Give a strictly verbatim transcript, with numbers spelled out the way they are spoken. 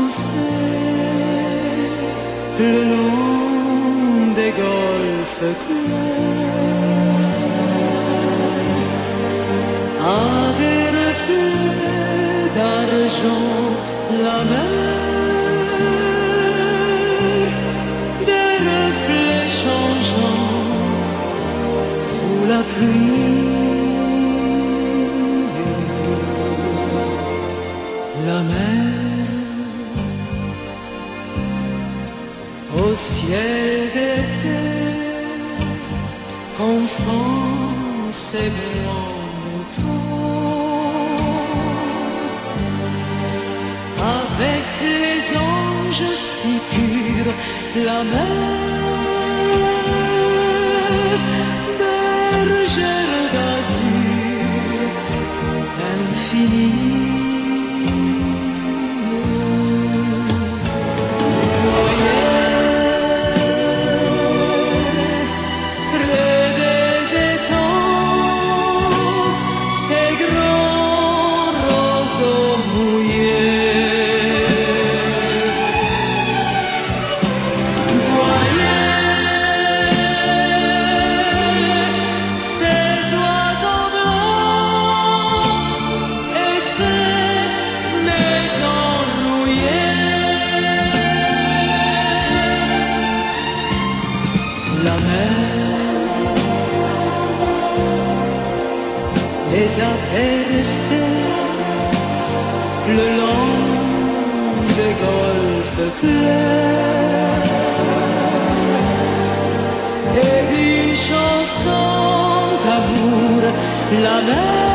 danser le long des golfes clairs à des reflets d'argent, la mer, des reflets changeants sous la pluie. La mer au ciel d'été confond ses blancs moutons avec les anges si purs. La mer, bergère d'azur infini. La mer les a bercés le long des golfes clairs et d'une chanson d'amour. La mer